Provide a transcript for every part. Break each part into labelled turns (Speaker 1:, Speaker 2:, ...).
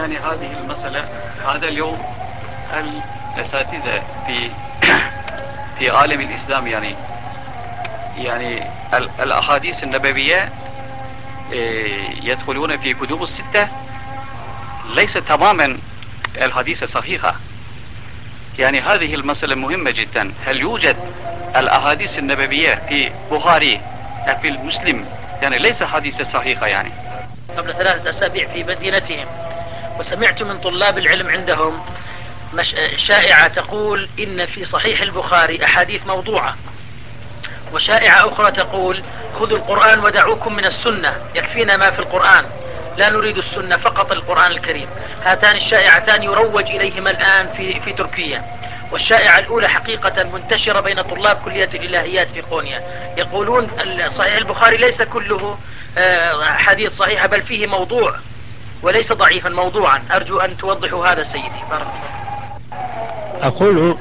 Speaker 1: يعني هذه المسألة هذا اليوم الأساتذة في عالم الإسلام يعني الأحاديث النبوية يدخلون في كتب الستة ليس تماما الحديث صحيحة. يعني هذه المسألة مهمة جدا. هل يوجد الأحاديث النبوية في بخاري في المسلم يعني ليس حديث صحيحة؟ يعني
Speaker 2: قبل 3 أسابيع في مدينتهم، وسمعت من طلاب العلم عندهم شائعة تقول إن في صحيح البخاري أحاديث موضوعة، وشائعة أخرى تقول خذوا القرآن ودعوكم من السنة، يكفينا ما في القرآن، لا نريد السنة فقط القرآن الكريم. هاتان الشائعتان يروج إليهما الآن في تركيا. والشائعة الأولى حقيقة منتشرة بين طلاب كلية الإلهيات في قونيا، يقولون صحيح البخاري ليس كله حديث صحيحة، بل فيه موضوع وليس ضعيفا، موضوعا. أرجو أن توضحوا هذا سيدي، بارك الله.
Speaker 3: أقول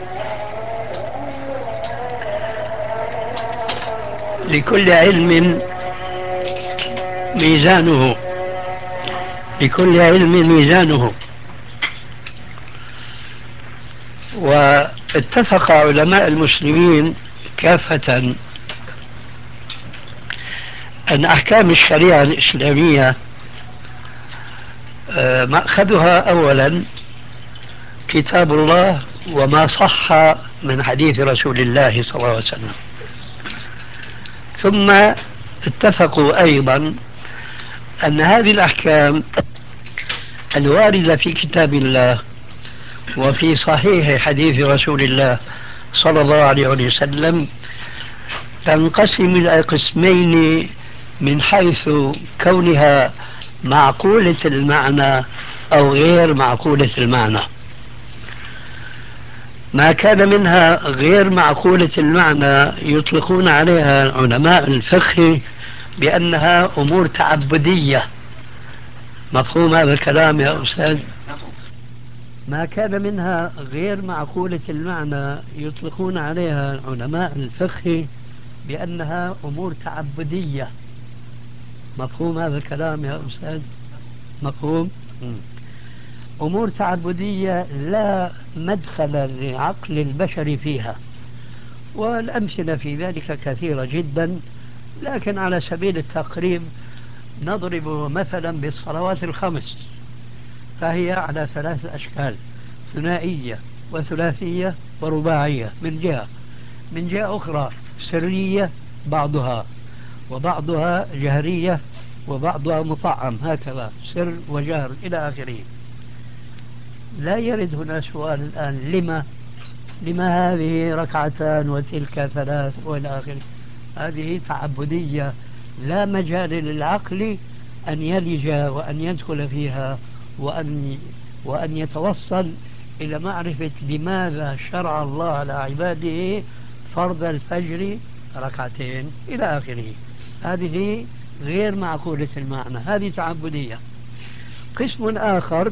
Speaker 3: لكل علم ميزانه، لكل علم ميزانه. واتفق علماء المسلمين كافة أن أحكام الشريعة الإسلامية مأخذها أولا كتاب الله وما صح من حديث رسول الله صلى الله عليه وسلم، ثم اتفقوا أيضا أن هذه الأحكام الواردة في كتاب الله وفي صحيح حديث رسول الله صلى الله عليه وسلم تنقسم إلى قسمين من حيث كونها معقولة المعنى أو غير معقولة المعنى. ما كان منها غير معقولة المعنى يطلقون عليها علماء الفقه بأنها أمور تعبدية. مفهوم هذا الكلام يا أستاذ؟ ما كان منها غير معقولة المعنى يطلقون عليها علماء الفقه بأنها أمور تعبدية. مفهوم هذا الكلام يا أستاذ؟ مفهوم؟ أمور تعبدية لا مدخل لعقل البشر فيها، والأمثلة في ذلك كثيرة جدا، لكن على سبيل التقريب نضرب مثلا بالصلوات الخمس، فهي على 3 أشكال: ثنائية وثلاثية ورباعية من جهة أخرى سرية بعضها، وبعضها جهرية، وبعضها مطعم، هكذا سر وجهر إلى آخره. لا يرد هنا سؤال الآن لما هذه 2 وتلك 3 وإلى آخره. هذه تعبدية لا مجال للعقل أن يلج وأن يدخل فيها وأن يتوصل إلى معرفة لماذا شرع الله على عباده فرض الفجر 2 إلى آخره. هذه غير معقولة المعنى، هذه تعبدية. قسم آخر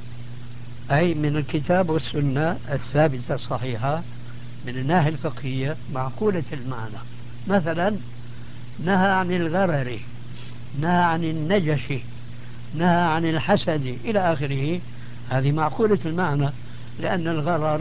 Speaker 3: أي من الكتاب والسنة الثابتة الصحيحة من الناحية الفقهية معقولة المعنى. مثلا نهى عن الغرر، نهى عن النجش، نهى عن الحسد إلى آخره. هذه معقولة المعنى، لأن الغرر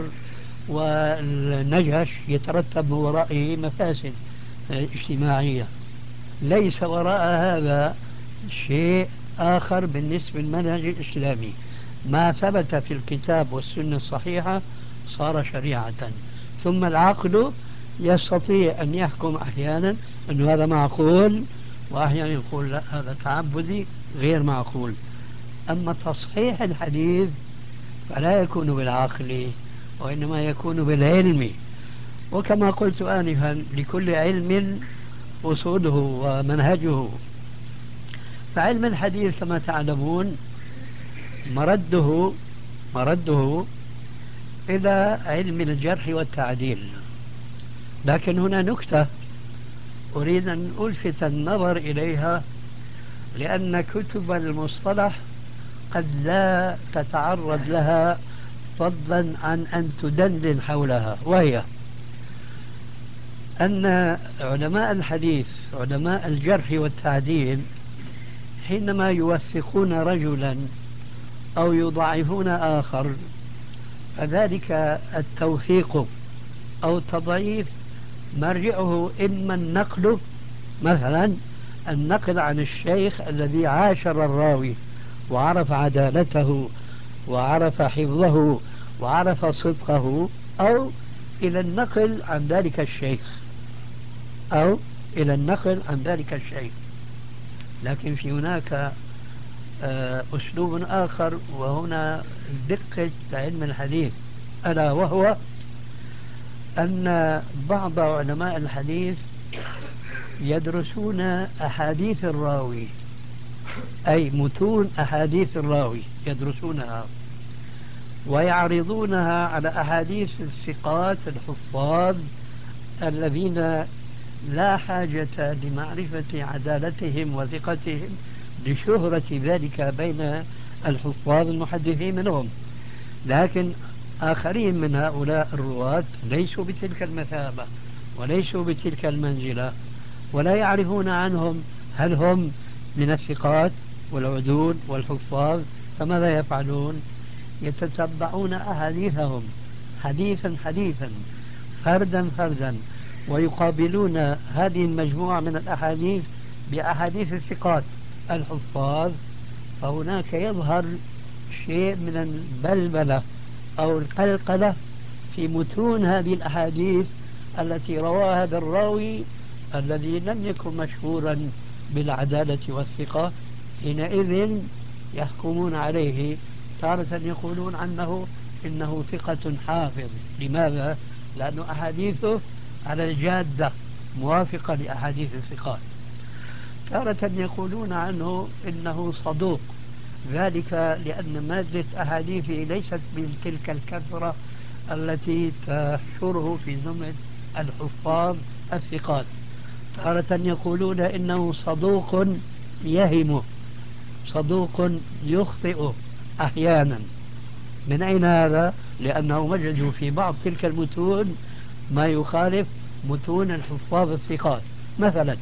Speaker 3: والنجش يترتب من ورائه مفاسد اجتماعية. ليس وراء هذا شيء آخر بالنسبة للمنهج الإسلامي. ما ثبت في الكتاب والسنة الصحيحة صار شريعة. ثم العقل يستطيع أن يحكم أحيانا أن هذا معقول، وأحيانا يقول لا هذا تعبدي غير معقول. أما تصحيح الحديث فلا يكون بالعقل، وإنما يكون بالعلم. وكما قلت آنفا لكل علم أصوله ومنهجه. فعلم الحديث كما تعلمون مرده إلى علم الجرح والتعديل. لكن هنا نكتة أريد أن ألفت النظر إليها، لأن كتب المصطلح قد لا تتعرض لها فضلا عن أن تدلل حولها، وهي أن علماء الحديث علماء الجرح والتعديل حينما يوثقون رجلا أو يضعفون آخر، فذلك التوثيق أو التضعيف مرجعه إما النقل، مثلا النقل عن الشيخ الذي عاشر الراوي وعرف عدالته وعرف حفظه وعرف صدقه، أو إلى النقل عن ذلك الشيخ، أو إلى النقل عن ذلك الشيخ. لكن في هناك أسلوب آخر، وهنا دقة علم الحديث، ألا وهو أن بعض علماء الحديث يدرسون أحاديث الراوي، أي متون أحاديث الراوي يدرسونها ويعرضونها على أحاديث الثقات الحفاظ الذين لا حاجة لمعرفة عدالتهم وثقتهم لشهرة ذلك بين الحفاظ المحدثين منهم. لكن آخرين من هؤلاء الرواة ليسوا بتلك المثابة وليسوا بتلك المنزلة، ولا يعرفون عنهم هل هم من الثقات والعدول والحفاظ، فماذا يفعلون؟ يتتبعون أحاديثهم حديثا حديثا، فردا فردا، ويقابلون هذه المجموعة من الأحاديث بأحاديث الثقات الحفاظ، فهناك يظهر شيء من البلبلة أو القلقلة في متون هذه الأحاديث التي رواها هذا الراوي الذي لم يكن مشهورا بالعدالة والثقة. حينئذ يحكمون عليه، تارة يقولون عنه إنه ثقة حافظ. لماذا؟ لأن أحاديثه على الجادة موافقة لأحاديث الثقات. تارة يقولون عنه إنه صدوق، ذلك لأن مادة أحاديثه ليست بتلك الكثرة التي تحشره في زمرة الحفاظ الثقات. تارة يقولون إنه صدوق يهم، صدوق يخطئ أحيانا. من أين هذا؟ لأنه وجدوا في بعض تلك المتون ما يخالف متون الحفاظ الثقات. مثلا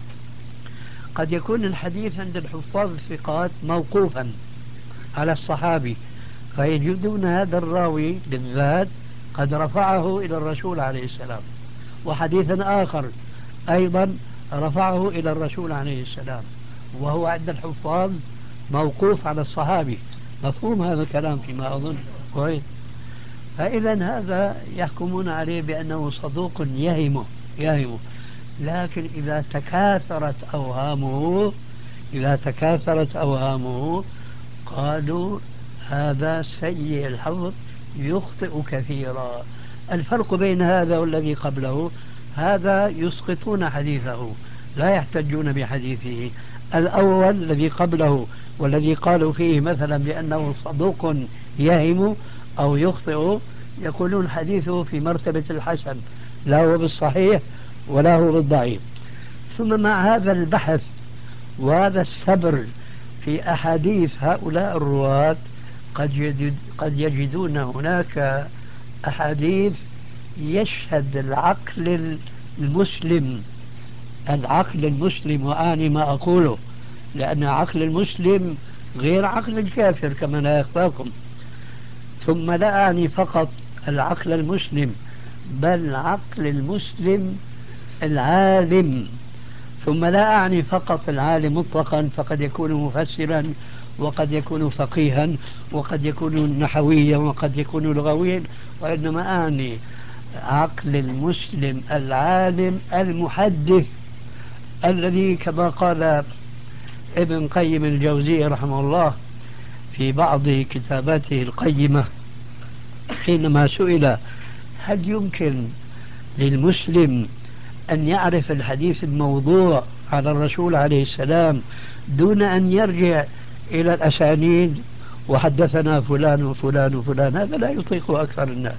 Speaker 3: قد يكون الحديث عند الحفاظ الثقات موقوفا على الصحابي، فيجدون هذا الراوي بالذات قد رفعه إلى الرسول عليه السلام، وحديثا آخر أيضا رفعه إلى الرسول عليه السلام، وهو عند الحفاظ موقوف على الصحابي. مفهوم هذا الكلام فيما أظن كويس؟ فإذا هذا يحكمون عليه بأنه صدوق يهم. لكن إذا تكاثرت أوهامه قالوا هذا سيء الحفظ يخطئ كثيرا. الفرق بين هذا والذي قبله، هذا يسقطون حديثه لا يحتجون بحديثه. الأول الذي قبله والذي قالوا فيه مثلا بأنه صدوق يهم أو يخطئ، يقولون حديثه في مرتبة الحسن، لا هو بالصحيح ولا هو بالضعيف. ثم مع هذا البحث وهذا الصبر في أحاديث هؤلاء الرواة قد يجدون هناك أحاديث يشهد العقل المسلم، وأعني ما أقوله، لأن عقل المسلم غير عقل الكافر كما لا يخفاكم. ثم لا أعني فقط العقل المسلم، بل عقل المسلم العالم. ثم لا أعني فقط العالم مطلقا، فقد يكون مفسرا وقد يكون فقيها وقد يكون نحويا وقد يكون لغويا، وإنما أعني عقل المسلم العالم المحدث الذي كما قال ابن قيم الجوزية رحمه الله في بعض كتاباته القيمة حينما سئل هل يمكن للمسلم أن يعرف الحديث الموضوع على الرسول عليه السلام دون أن يرجع إلى الأسانيد وحدثنا فلان وفلان وفلان؟ هذا لا يطيقه أكثر الناس.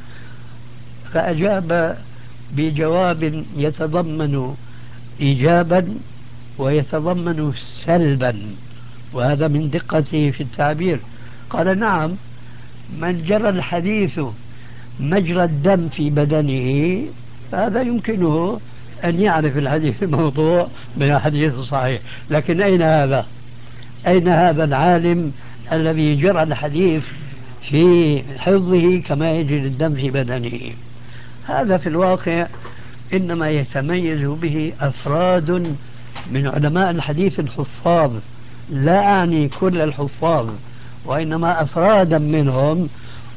Speaker 3: فأجاب بجواب يتضمن إيجابا ويتضمن سلبا، وهذا من دقته في التعبير. قال نعم، من جرى الحديث مجرى الدم في بدنه فهذا يمكنه أن يعرف الحديث الموضوع من الحديث الصحيح. لكن أين هذا العالم الذي جرى الحديث في حفظه كما يجري الدم في بدنه. هذا في الواقع إنما يتميز به أفراد من علماء الحديث الحفاظ، لا أعني كل الحفاظ، وإنما أفرادا منهم،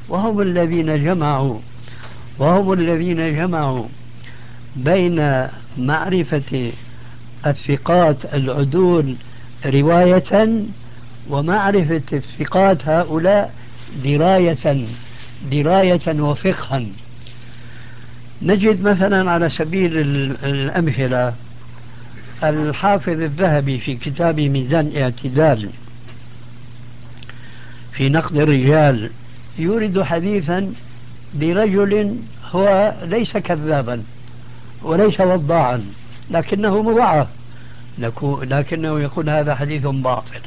Speaker 3: وهم الذين جمعوا بين معرفة الثقات العدول رواية ومعرفة الثقات هؤلاء دراية وفقها. نجد مثلا على سبيل الأمثلة الحافظ الذهبي في كتابه ميزان الاعتدال في نقد الرجال يورد حديثا برجل هو ليس كذابا وليس وضاعا لكنه مضاعف، لكنه يقول هذا حديث باطل.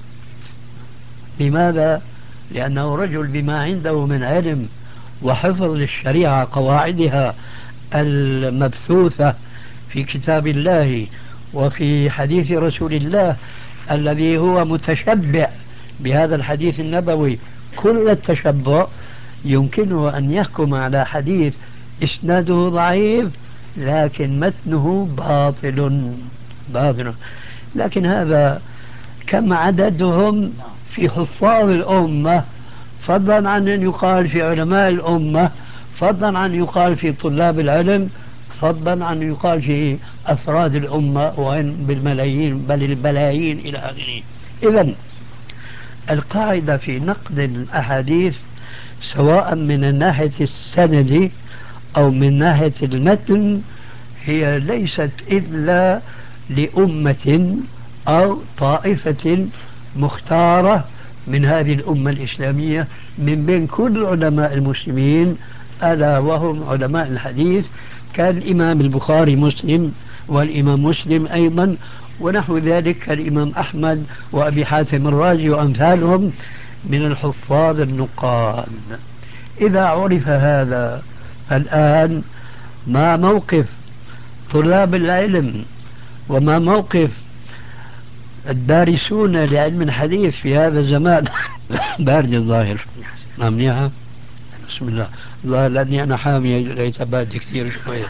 Speaker 3: لماذا؟ لأنه رجل بما عنده من علم وحفظ للشريعة قواعدها المبثوثة في كتاب الله وفي حديث رسول الله الذي هو متشبع بهذا الحديث النبوي كل التشبع، يمكنه أن يحكم على حديث إسناده ضعيف لكن متنه باطل. لكن هذا كم عددهم في حفاظ الأمة، فضلا عن أن يقال في علماء الأمة، فضلا عن أن يقال في طلاب العلم، فضلا عن أن يقال في أفراد الأمة وإن بالملايين بل البلايين إلى آخره. إذن القاعدة في نقد الأحاديث سواء من الناحية السند أو من ناحية المتن هي ليست إلا لأمة أو طائفة مختارة من هذه الأمة الإسلامية من بين كل علماء المسلمين، ألا وهم علماء الحديث كالإمام البخاري مسلم والإمام مسلم أيضا ونحو ذلك كالإمام أحمد وأبي حاتم الرازي وأمثالهم من الحفاظ النقاد. إذا عرف هذا الآن ما موقف طلاب العلم وما موقف الدارسون لعلم الحديث في هذا الزمان بارد الظاهر منيحة بسم الله الظاهر لأني أنا حامي ليس بارد كثير شوية.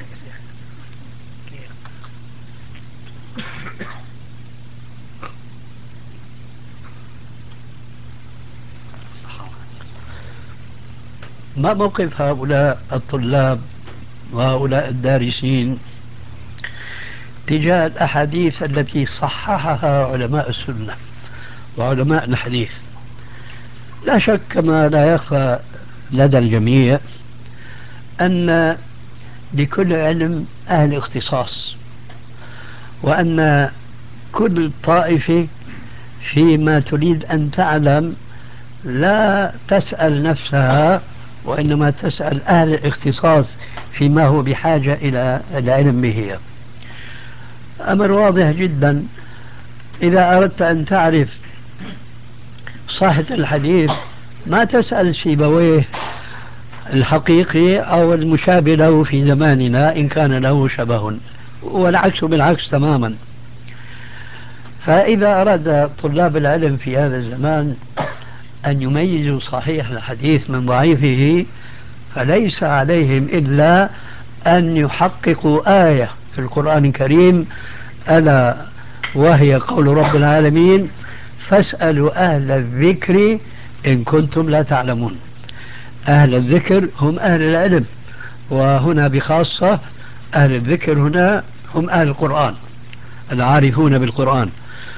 Speaker 3: ما موقف هؤلاء الطلاب وهؤلاء الدارسين تجاه الأحاديث التي صححها علماء السنة وعلماء الحديث؟ لا شك كما لا يخفى لدى الجميع أن لكل علم أهل اختصاص، وأن كل طائفة فيما تريد أن تعلم لا تسأل نفسها وإنما تسأل أهل الاختصاص فيما هو بحاجة إلى العلم به. أمر واضح جدا، إذا أردت أن تعرف صحة الحديث ما تسأل سيبويه الحقيقي أو المشابه له في زماننا إن كان له شبه، والعكس بالعكس تماما. فإذا أراد طلاب العلم في هذا الزمان أن يميزوا صحيح الحديث من ضعيفه فليس عليهم إلا أن يحققوا آية في القرآن الكريم ألا وهي قول رب العالمين فاسألوا أهل الذكر إن كنتم لا تعلمون. أهل الذكر هم أهل العلم، وهنا بخاصة أهل الذكر هنا هم أهل القرآن العارفون بالقرآن.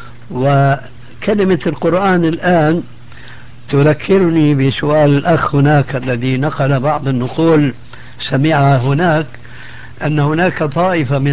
Speaker 3: وكلمة القرآن الآن تذكرني بسؤال الأخ هناك الذي نقل بعض النقول سمعها هناك، أن هناك طائفة من